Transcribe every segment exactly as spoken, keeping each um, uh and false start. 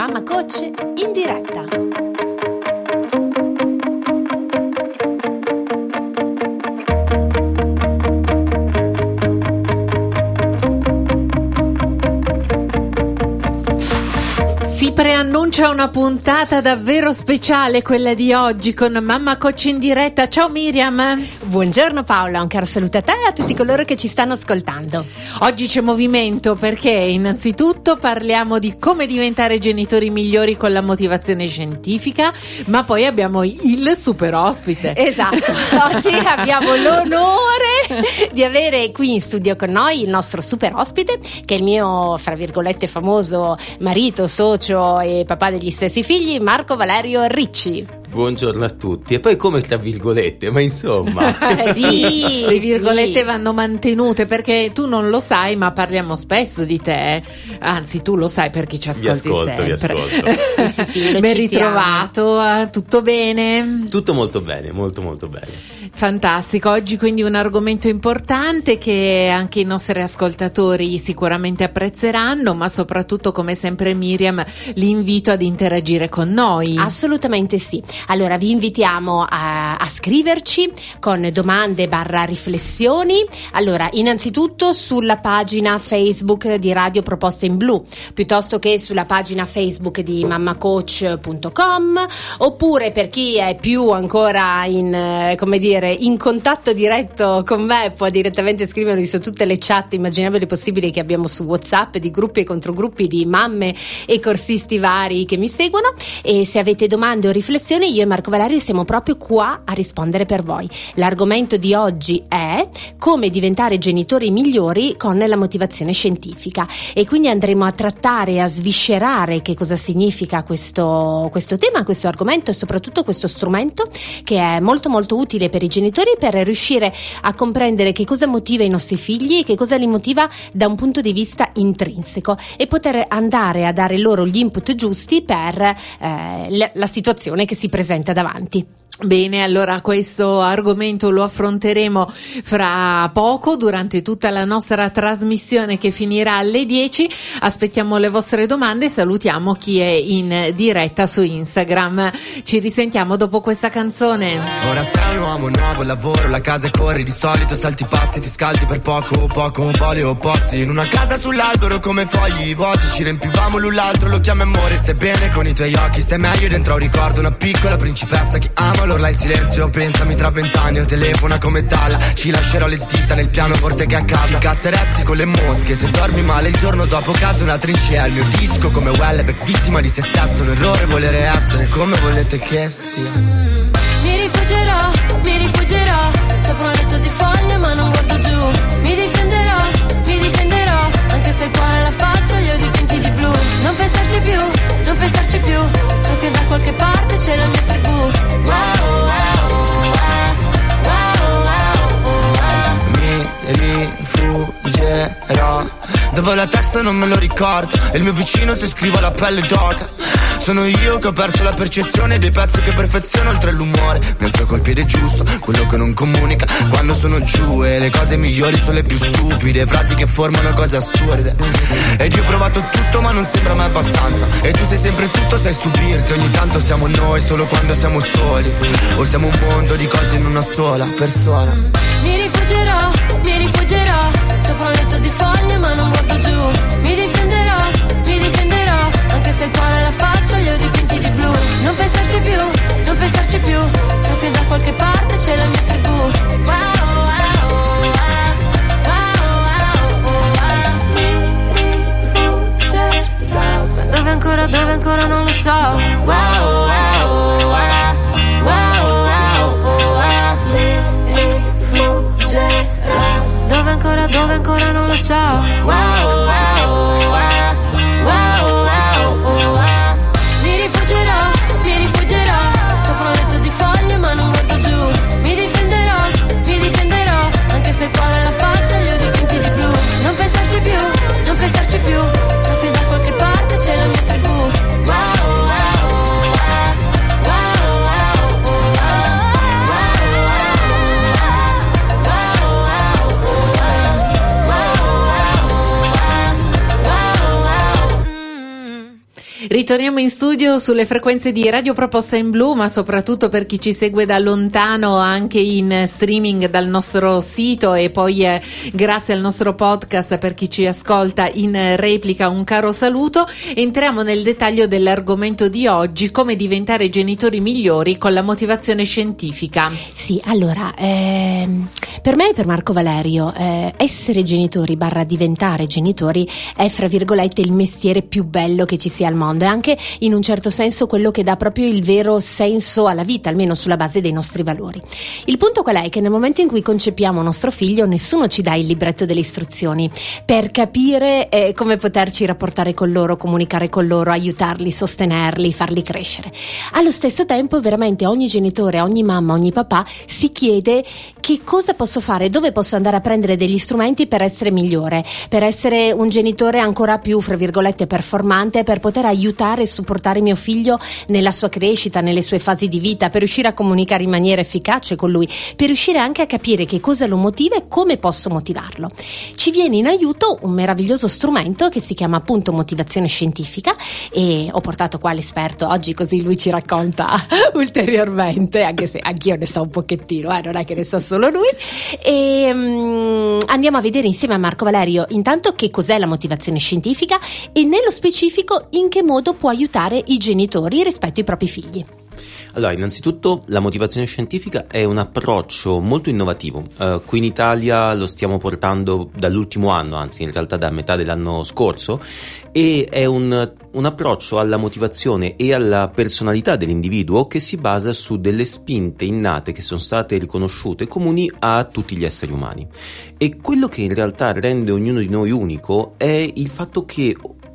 Mamma Coach in diretta. Si preannuncia una puntata davvero speciale, quella di oggi, con Mamma Coach in diretta. Ciao Miriam. Buongiorno Paola, un caro saluto a te e a tutti coloro che ci stanno ascoltando. Oggi c'è movimento perché innanzitutto parliamo di come diventare genitori migliori con la motivazione scientifica, ma poi abbiamo il super ospite. Esatto, oggi abbiamo l'onore di avere qui in studio con noi il nostro super ospite, che è il mio, fra virgolette, famoso marito, socio e papà degli stessi figli, Marco Valerio Ricci. Buongiorno a tutti. E poi come tra virgolette, ma insomma sì, le virgolette sì. vanno mantenute, perché tu non lo sai, ma parliamo spesso di te. Anzi, tu lo sai perché ci ascolti vi ascolto, sempre. Vi ascolto. sì, sì, sì, ben ritrovato, tutto bene? Tutto molto bene, molto molto bene. Fantastico. Oggi quindi un argomento importante che anche i nostri ascoltatori sicuramente apprezzeranno, ma soprattutto, come sempre Miriam, li invito ad interagire con noi. Assolutamente sì. Allora vi invitiamo a, a scriverci con domande barra riflessioni. Allora, innanzitutto sulla pagina Facebook di Radio Proposte in Blu, piuttosto che sulla pagina Facebook di mammacoach punto com, oppure per chi è più ancora in, come dire, in contatto diretto con me, può direttamente scrivermi su tutte le chat immaginabili e possibili che abbiamo su WhatsApp, di gruppi e controgruppi di mamme e corsisti vari che mi seguono. E se avete domande o riflessioni, io e Marco Valerio siamo proprio qua a rispondere per voi. L'argomento di oggi è come diventare genitori migliori con la motivazione scientifica, e quindi andremo a trattare e a sviscerare che cosa significa questo, questo tema, questo argomento e soprattutto questo strumento che è molto molto utile per i genitori per riuscire a comprendere che cosa motiva i nostri figli e che cosa li motiva da un punto di vista intrinseco, e poter andare a dare loro gli input giusti per eh, la, la situazione che si presenta davanti. Bene, allora questo argomento lo affronteremo fra poco durante tutta la nostra trasmissione che finirà alle dieci. Aspettiamo le vostre domande e salutiamo chi è in diretta su Instagram. Ci risentiamo dopo questa canzone. Ora sei un uomo nuovo, lavoro, la casa e corri, di solito salti i passi, ti scaldi per poco, poco, poli opposti. In una casa sull'albero come fogli vuoti, ci riempivamo l'un l'altro, lo chiami amore, stai bene con i tuoi occhi, stai meglio dentro un ricordo, una piccola principessa che ama. Allora in silenzio, pensami tra vent'anni, o telefona come Dalla. Ci lascerò le dita nel pianoforte che a casa cazzeresti con le mosche. Se dormi male il giorno dopo casa una trincea. Il mio disco come Wellebeck, vittima di se stesso. Un errore volere essere come volete che sia. Mi rifuggerò, mi rifuggerò sopra un letto di foglie ma non guardo giù. Mi difenderò, mi difenderò anche se il cuore la faccia li ho dipinti di blu. Non pensarci più, non pensarci più, so che da qualche parte c'è la mia tribù. Wow, wow, wow, wow, wow. Mi rifuggerò dove ho la testa non me lo ricordo, e il mio vicino se scrivo la pelle d'oca. Sono io che ho perso la percezione dei pezzi che perfeziono oltre l'umore. Mi alzo col piede giusto, quello che non comunica quando sono giù, e le cose migliori sono le più stupide, frasi che formano cose assurde. Ed io ho provato tutto ma non sembra mai abbastanza, e tu sei sempre tutto, sai stupirti. Ogni tanto siamo noi solo quando siamo soli, o siamo un mondo di cose in una sola persona. Mi rifuggerò, mi rifuggerò sopra un letto di foglie ma non guardo giù. Mi difenderò, mi difenderò anche se il cuore la faccia li ho dipinti di blu. Non pensarci più, non pensarci più, so che da qualche parte c'è la mia tribù. Wow, wow, wow, wow, wow. Mi rifuggerò. Ma dove ancora, dove ancora non lo so. Wow, wow, wow, wow, wow, wow. Mi rifuggerò. Dove ancora, dove ancora non lo so. Wow, wow, wow, wow, wow, wow. Mi rifuggerò, mi rifuggerò sopra un letto di foglie ma non guardo giù. Mi difenderò, mi difenderò anche se il cuore la faccia li ho dipinti di blu. Non pensarci più, non pensarci più, so che da qualche parte c'è la mia tribù. Wow, wow, wow, wow, wow, wow, wow, wow. Ritorniamo in studio sulle frequenze di Radio Proposta in Blu, ma soprattutto per chi ci segue da lontano anche in streaming dal nostro sito e poi eh, grazie al nostro podcast per chi ci ascolta in replica un caro saluto. Entriamo nel dettaglio dell'argomento di oggi, come diventare genitori migliori con la motivazione scientifica. Sì, allora, ehm, per me e per Marco Valerio eh, essere genitori barra diventare genitori è fra virgolette il mestiere più bello che ci sia al mondo. È anche in un certo senso quello che dà proprio il vero senso alla vita, almeno sulla base dei nostri valori. Il punto qual è? Che nel momento in cui concepiamo nostro figlio nessuno ci dà il libretto delle istruzioni per capire eh, come poterci rapportare con loro, comunicare con loro, aiutarli, sostenerli, farli crescere. Allo stesso tempo veramente ogni genitore, ogni mamma, ogni papà si chiede che cosa posso fare, dove posso andare a prendere degli strumenti per essere migliore, per essere un genitore ancora più fra virgolette performante, per poter aiutare e supportare mio figlio nella sua crescita, nelle sue fasi di vita, per riuscire a comunicare in maniera efficace con lui, per riuscire anche a capire che cosa lo motiva e come posso motivarlo. Ci viene in aiuto un meraviglioso strumento che si chiama appunto motivazione scientifica e ho portato qua l'esperto oggi così lui ci racconta ulteriormente, anche se anch'io ne so un pochettino, eh, non è che ne so solo lui. E um, andiamo a vedere insieme a Marco Valerio intanto che cos'è la motivazione scientifica e nello specifico in che modo può aiutare i genitori rispetto ai propri figli. Allora, innanzitutto la motivazione scientifica è un approccio molto innovativo. Uh, qui in Italia lo stiamo portando dall'ultimo anno, anzi in realtà da metà dell'anno scorso, e è un, un approccio alla motivazione e alla personalità dell'individuo che si basa su delle spinte innate che sono state riconosciute comuni a tutti gli esseri umani. E quello che in realtà rende ognuno di noi unico è il fatto che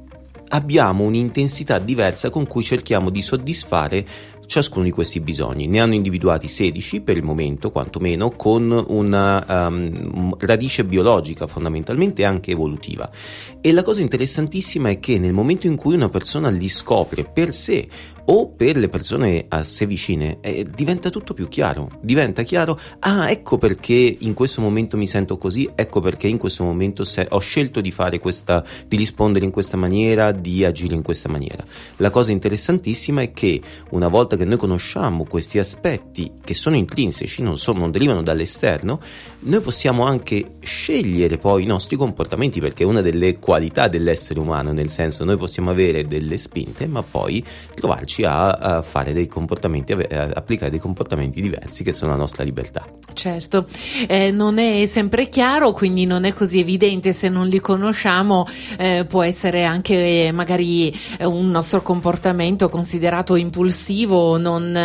abbiamo un'intensità diversa con cui cerchiamo di soddisfare ciascuno di questi bisogni. Ne hanno individuati sedici per il momento, quantomeno, con una um, radice biologica fondamentalmente e anche evolutiva. E la cosa interessantissima è che nel momento in cui una persona li scopre per sé o per le persone a sé vicine, eh, diventa tutto più chiaro. Diventa chiaro, ah, ecco perché in questo momento mi sento così, ecco perché in questo momento se- ho scelto di fare questa, di rispondere in questa maniera, di agire in questa maniera. La cosa interessantissima è che una volta che noi conosciamo questi aspetti che sono intrinseci, non, sono, non derivano dall'esterno, noi possiamo anche scegliere poi i nostri comportamenti, perché è una delle qualità dell'essere umano, nel senso noi possiamo avere delle spinte ma poi trovarci A, a fare dei comportamenti, a applicare dei comportamenti diversi che sono la nostra libertà. Certo, eh, non è sempre chiaro, quindi non è così evidente se non li conosciamo, eh, può essere anche eh, magari eh, un nostro comportamento considerato impulsivo o non,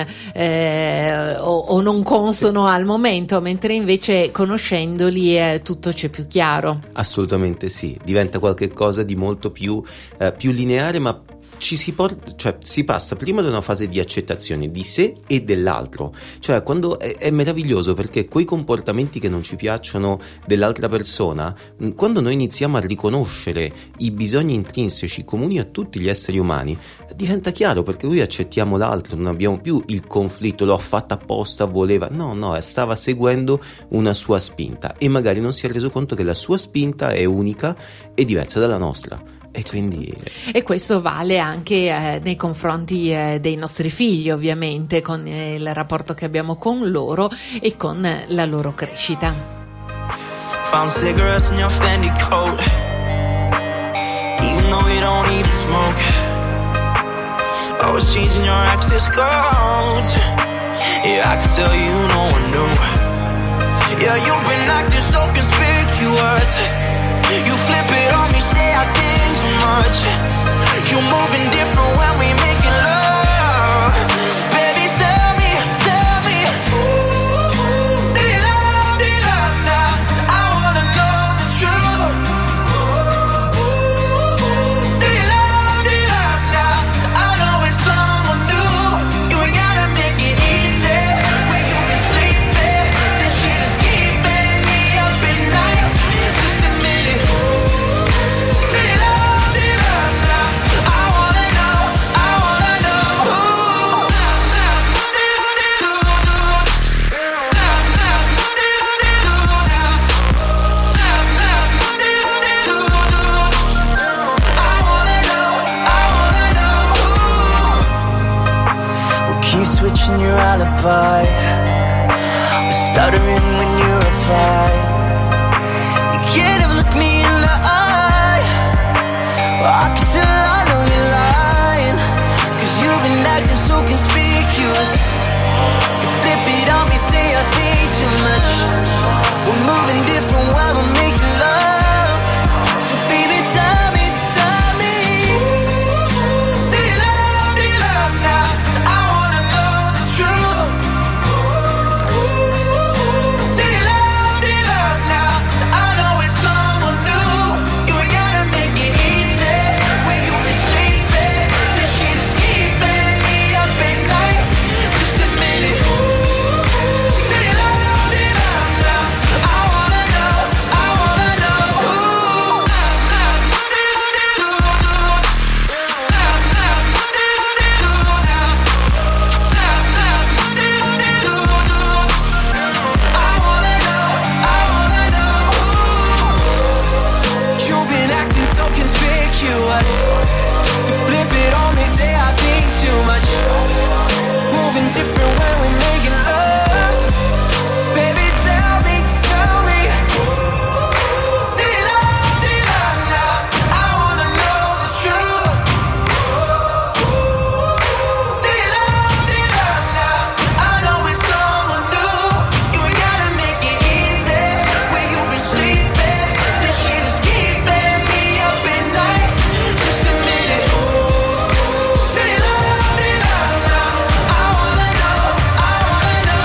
eh, o, o non consono al momento, mentre invece conoscendoli eh, tutto c'è più chiaro. Assolutamente sì, diventa qualche cosa di molto più, eh, più lineare, ma ci si porta, cioè si passa prima da una fase di accettazione di sé e dell'altro, cioè quando è, è meraviglioso perché quei comportamenti che non ci piacciono dell'altra persona, quando noi iniziamo a riconoscere i bisogni intrinseci comuni a tutti gli esseri umani, diventa chiaro perché noi accettiamo l'altro, non abbiamo più il conflitto, l'ho fatta apposta, voleva, no no, stava seguendo una sua spinta e magari non si è reso conto che la sua spinta è unica e diversa dalla nostra. E quindi e questo vale anche eh, nei confronti eh, dei nostri figli, ovviamente, con eh, il rapporto che abbiamo con loro e con eh, la loro crescita. Found cigarettes in your Fendi coat, even though you don't even smoke. I was changing your access codes. Yeah, I could tell you no one knew. Yeah, you've been acting so conspicuous. You flip it on me, say I did too much. You're moving different when we making love. Baby, tell me, tell me, ooh, ooh, do you love, do you love now? I wanna know the truth. Ooh, ooh, ooh, do you love, do you love now? I know it's someone new. You ain't gotta make it easy. When you been sleeping, this shit is keeping me up at night. Just admit it. Ooh, do you love, do you love now? question your alibi. We're stuttering when you reply. You can't ever look me in the eye. Well, I can tell I know you're lying, cause you've been acting so conspicuous. You flip it on me, say I think too much. We're moving different while we're making love. So baby, tell me, tell me, do you love, do you love now? I wanna know the truth. Do you love, do you love now? I know it's someone new. You ain't gotta make it easy when you've been sleeping. This shit is keeping me up at night. Just a minute. Do you love, do you love now? I wanna know, I wanna know. You've been acting so conspicuous. You flip it on me, say I think too much. Moving different when we're making love. Baby, tell me, tell me, do you love, do you love now? I wanna know the truth. Do you love, do you love now? I know it's someone new. You ain't gotta make it easy when you've been sleeping. This shit is keeping me up at night. Just a minute. Do you love, do you love now? I wanna know, I wanna know.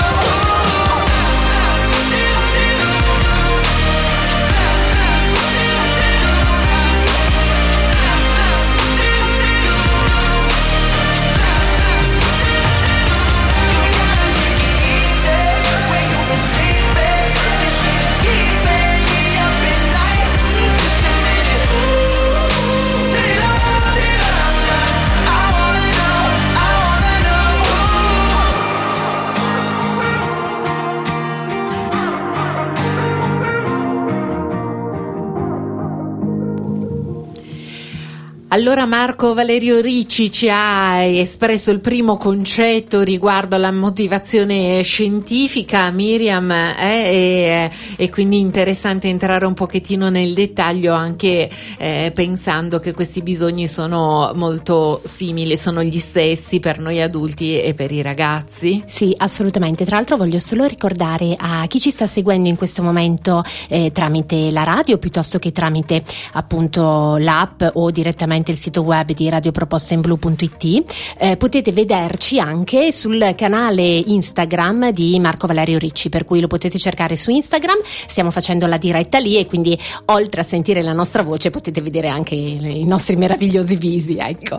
Allora Marco Valerio Ricci ci ha espresso il primo concetto riguardo alla motivazione scientifica, Miriam, eh, e, e quindi interessante entrare un pochettino nel dettaglio anche eh, pensando che questi bisogni sono molto simili, sono gli stessi per noi adulti e per i ragazzi. Sì, assolutamente. Tra l'altro voglio solo ricordare a chi ci sta seguendo in questo momento eh, tramite la radio piuttosto che tramite appunto l'app o direttamente il sito web di radio proposta in blu punto it, eh, potete vederci anche sul canale Instagram di Marco Valerio Ricci, per cui lo potete cercare su Instagram. Stiamo facendo la diretta lì e quindi oltre a sentire la nostra voce potete vedere anche i, i nostri meravigliosi visi, ecco.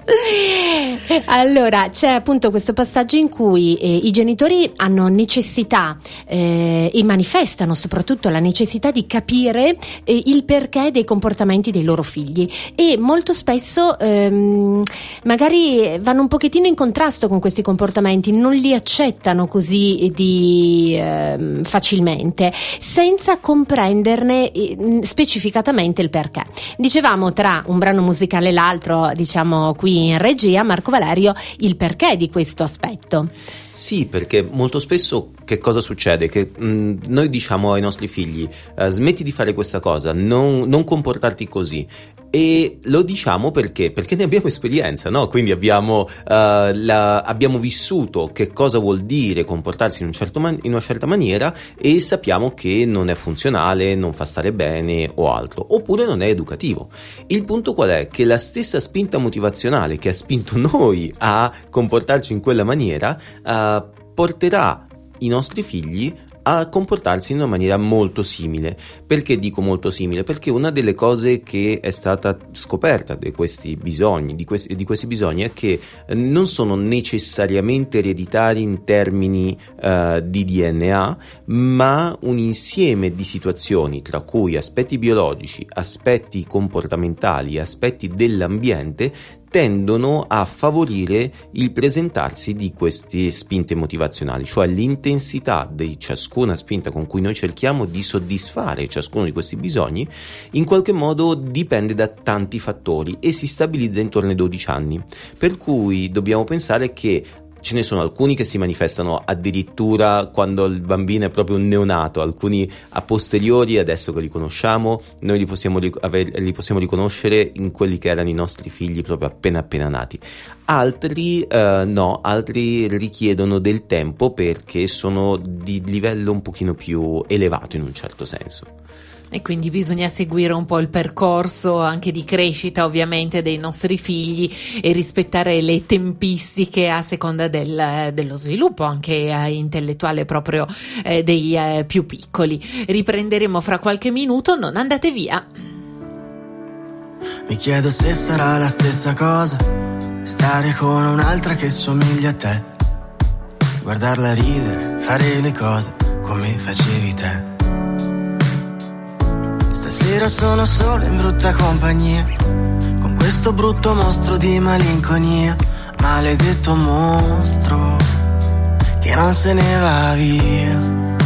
Allora c'è appunto questo passaggio in cui eh, i genitori hanno necessità eh, e manifestano soprattutto la necessità di capire eh, il perché dei comportamenti dei loro figli, e molto spesso ehm, magari vanno un pochettino in contrasto con questi comportamenti, non li accettano così di ehm, facilmente, senza comprenderne eh, specificatamente il perché. Dicevamo, tra un brano musicale e l'altro, diciamo qui in regia, Marco Valerio, il perché di questo aspetto. Sì, perché molto spesso che cosa succede? Che mh, noi diciamo ai nostri figli uh, smetti di fare questa cosa, non, non comportarti così, e lo diciamo perché? Perché ne abbiamo esperienza, no? Quindi abbiamo, uh, la, abbiamo vissuto che cosa vuol dire comportarsi in, un certo man- in una certa maniera, e sappiamo che non è funzionale, non fa stare bene o altro, oppure non è educativo. Il punto qual è? Che la stessa spinta motivazionale che ha spinto noi a comportarci in quella maniera uh, porterà i nostri figli a comportarsi in una maniera molto simile. Perché dico molto simile? Perché una delle cose che è stata scoperta di questi bisogni, di questi, di questi bisogni è che non sono necessariamente ereditari in termini uh, di D N A, ma un insieme di situazioni, tra cui aspetti biologici, aspetti comportamentali, aspetti dell'ambiente, tendono a favorire il presentarsi di queste spinte motivazionali, cioè l'intensità di ciascuna spinta con cui noi cerchiamo di soddisfare ciascuno di questi bisogni in qualche modo dipende da tanti fattori e si stabilizza intorno ai dodici anni, per cui dobbiamo pensare che Ce ne sono alcuni che si manifestano addirittura quando il bambino è proprio un neonato, alcuni a posteriori, adesso che li conosciamo, noi li possiamo, ric- aver- li possiamo riconoscere in quelli che erano i nostri figli proprio appena appena nati. Altri eh, no, altri richiedono del tempo perché sono di livello un pochino più elevato in un certo senso. E quindi bisogna seguire un po' il percorso anche di crescita ovviamente dei nostri figli e rispettare le tempistiche a seconda del, dello sviluppo anche eh, intellettuale proprio eh, dei eh, più piccoli. Riprenderemo fra qualche minuto, non andate via. Mi chiedo se sarà la stessa cosa stare con un'altra che somiglia a te, guardarla ridere, fare le cose come facevi te. Stasera sono solo in brutta compagnia, con questo brutto mostro di malinconia, maledetto mostro che non se ne va via.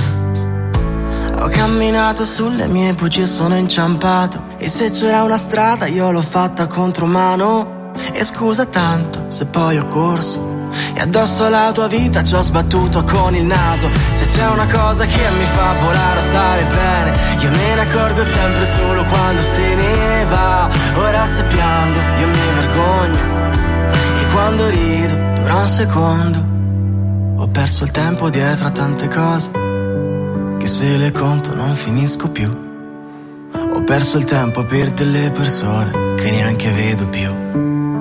Ho camminato sulle mie bugie, sono inciampato, e se c'era una strada io l'ho fatta contromano. E scusa tanto se poi ho corso e addosso alla tua vita ci ho sbattuto con il naso. Se c'è una cosa che mi fa volare o stare bene, io me ne accorgo sempre solo quando se ne va. Ora se piango io mi vergogno, e quando rido dura un secondo. Ho perso il tempo dietro a tante cose che se le conto non finisco più. Ho perso il tempo per delle persone che neanche vedo più.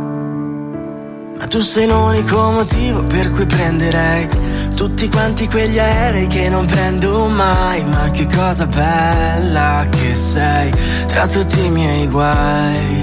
Ma tu sei l'unico motivo per cui prenderei tutti quanti quegli aerei che non prendo mai. Ma che cosa bella che sei tra tutti i miei guai.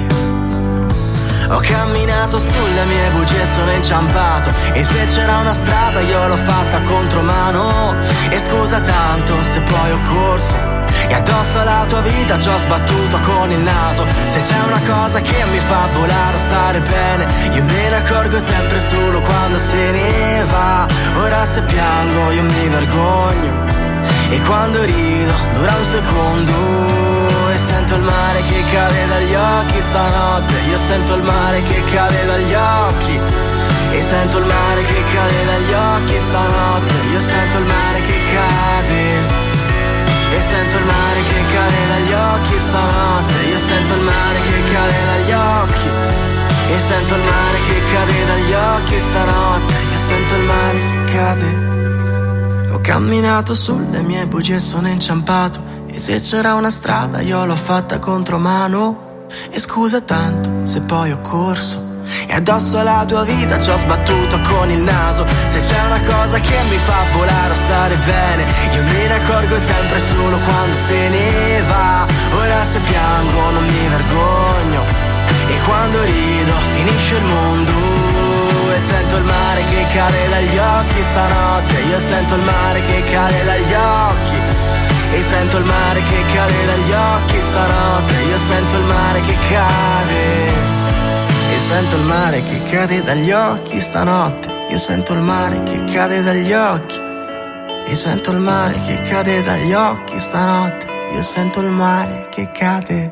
Ho camminato sulle mie bugie, sono inciampato, e se c'era una strada io l'ho fatta contromano. E scusa tanto se poi ho corso e addosso alla tua vita ci ho sbattuto con il naso. Se c'è una cosa che mi fa volare o stare bene, io me ne accorgo sempre solo quando se ne va. Ora se piango io mi vergogno, e quando rido dura un secondo. E sento il mare che cade dagli occhi stanotte, io sento il mare che cade dagli occhi. E sento il mare che cade dagli occhi stanotte, io sento il mare che cade. E sento il mare che cade dagli occhi stanotte, io sento il mare che cade dagli occhi. E sento il mare che cade dagli occhi stanotte, io sento il mare che cade. Ho camminato sulle mie bugie, sono inciampato, e se c'era una strada io l'ho fatta contromano. E scusa tanto se poi ho corso e addosso alla tua vita ci ho sbattuto con il naso. Se c'è una cosa che mi fa volare o stare bene, io me ne accorgo sempre solo quando se ne va. Ora se piango non mi vergogno, e quando rido finisce il mondo. E sento il mare che cade dagli occhi stanotte, io sento il mare che cade dagli occhi. E sento il mare che cade dagli occhi stanotte, io sento il mare che cade. E sento il mare che cade dagli occhi stanotte, io sento il mare che cade dagli occhi. E sento il mare che cade dagli occhi stanotte, io sento il mare che cade.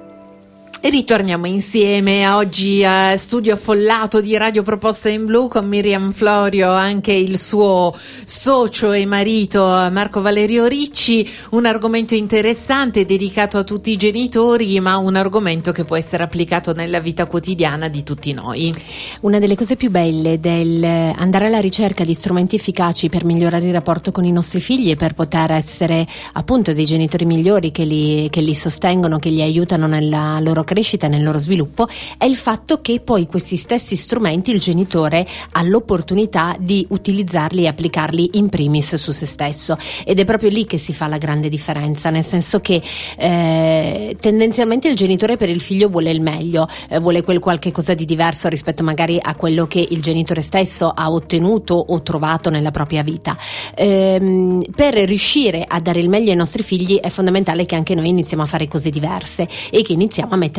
E ritorniamo insieme oggi a studio affollato di Radio Proposta in Blu con Miriam Florio, anche il suo socio e marito Marco Valerio Ricci. Un argomento interessante dedicato a tutti i genitori, ma un argomento che può essere applicato nella vita quotidiana di tutti noi. Una delle cose più belle del andare alla ricerca di strumenti efficaci per migliorare il rapporto con i nostri figli e per poter essere appunto dei genitori migliori che li, che li sostengono, che li aiutano nella loro crescita, nel loro sviluppo, è il fatto che poi questi stessi strumenti il genitore ha l'opportunità di utilizzarli e applicarli in primis su se stesso, ed è proprio lì che si fa la grande differenza, nel senso che eh, tendenzialmente il genitore per il figlio vuole il meglio, eh, vuole quel qualche cosa di diverso rispetto magari a quello che il genitore stesso ha ottenuto o trovato nella propria vita. Ehm, per riuscire a dare il meglio ai nostri figli è fondamentale che anche noi iniziamo a fare cose diverse e che iniziamo a mettere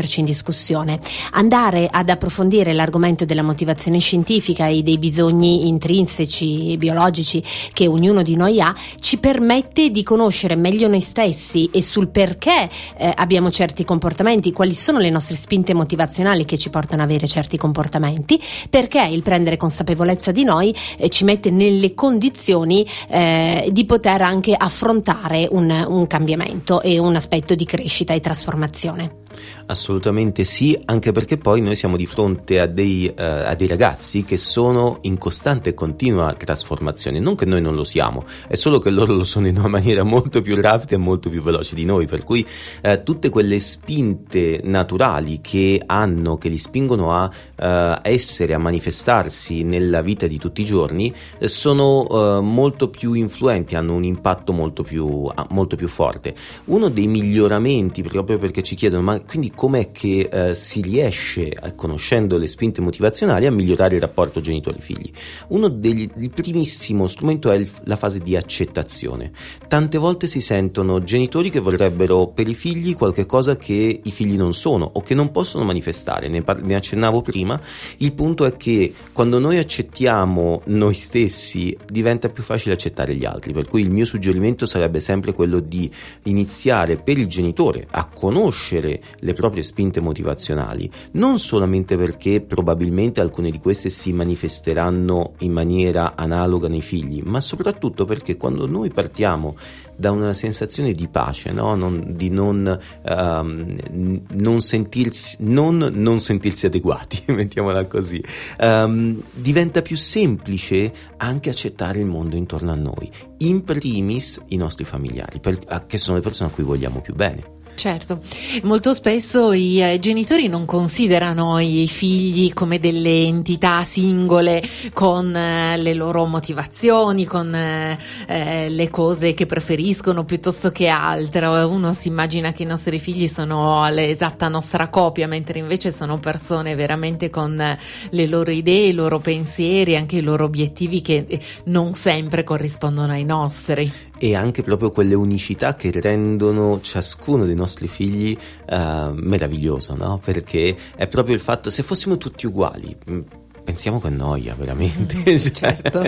metterci in discussione. Andare ad approfondire l'argomento della motivazione scientifica e dei bisogni intrinseci biologici che ognuno di noi ha ci permette di conoscere meglio noi stessi e sul perché eh, abbiamo certi comportamenti, quali sono le nostre spinte motivazionali che ci portano ad avere certi comportamenti, perché il prendere consapevolezza di noi eh, ci mette nelle condizioni eh, di poter anche affrontare un, un cambiamento e un aspetto di crescita e trasformazione. Assolutamente sì, anche perché poi noi siamo di fronte a dei, uh, a dei ragazzi che sono in costante e continua trasformazione, non che noi non lo siamo, è solo che loro lo sono in una maniera molto più rapida e molto più veloce di noi, per cui uh, tutte quelle spinte naturali che hanno, che li spingono a uh, essere, a manifestarsi nella vita di tutti i giorni, uh, sono uh, molto più influenti, hanno un impatto molto più, uh, molto più forte. Uno dei miglioramenti, proprio perché ci chiedono ma quindi com'è che eh, si riesce, eh, conoscendo le spinte motivazionali, a migliorare il rapporto genitori-figli? Uno degli, il primissimo strumento è il, la fase di accettazione. Tante volte si sentono genitori che vorrebbero per i figli qualche cosa che i figli non sono o che non possono manifestare. Ne, par- ne accennavo prima. Il punto è che quando noi accettiamo noi stessi diventa più facile accettare gli altri, per cui il mio suggerimento sarebbe sempre quello di iniziare per il genitore a conoscere le proprie spinte motivazionali, non solamente perché probabilmente alcune di queste si manifesteranno in maniera analoga nei figli, ma soprattutto perché quando noi partiamo da una sensazione di pace, no? non, di non, um, non, sentirsi, non, non sentirsi adeguati, mettiamola così, um, diventa più semplice anche accettare il mondo intorno a noi, in primis i nostri familiari, per, che sono le persone a cui vogliamo più bene. Certo, molto spesso i eh, genitori non considerano i figli come delle entità singole con eh, le loro motivazioni, con eh, eh, le cose che preferiscono piuttosto che altro. Uno si immagina che i nostri figli sono l'esatta nostra copia, mentre invece sono persone veramente con eh, le loro idee, i loro pensieri, anche i loro obiettivi che eh, non sempre corrispondono ai nostri. E anche proprio quelle unicità che rendono ciascuno dei nostri figli uh, meraviglioso, no? Perché è proprio il fatto, se fossimo tutti uguali, pensiamo che noia veramente. Certo.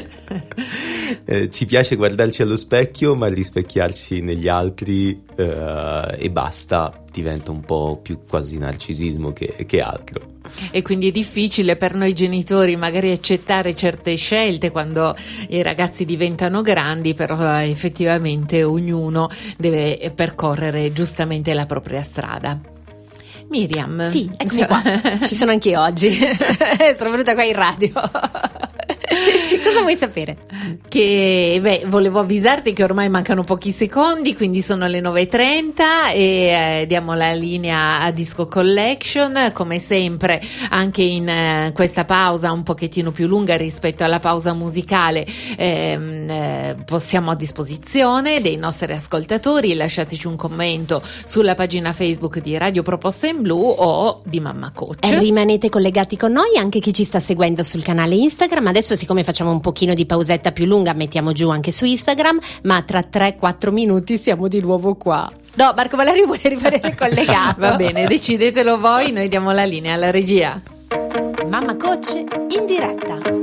eh, ci piace guardarci allo specchio, ma rispecchiarci negli altri uh, e basta, diventa un po' più quasi narcisismo che, che altro. E quindi è difficile per noi genitori magari accettare certe scelte quando i ragazzi diventano grandi, però effettivamente ognuno deve percorrere giustamente la propria strada. Miriam. Sì, eccomi qua. Ci sono anche io oggi. Sono venuta qua in radio. Cosa vuoi sapere? Che beh, volevo avvisarti che ormai mancano pochi secondi, quindi sono le nove e trenta e eh, diamo la linea a Disco Collection. Come sempre anche in eh, questa pausa un pochettino più lunga rispetto alla pausa musicale ehm, eh, possiamo a disposizione dei nostri ascoltatori. Lasciateci un commento sulla pagina Facebook di Radio Proposta in Blu o di Mamma Coach. E rimanete collegati con noi, anche chi ci sta seguendo sul canale Instagram. Adesso, siccome facciamo un pochino di pausetta più lunga, mettiamo giù anche su Instagram, ma tra tre quattro minuti siamo di nuovo qua. No, Marco Valerio vuole rimanere collegato. Va bene, decidetelo voi, noi diamo la linea alla regia. Mamma Coach in diretta.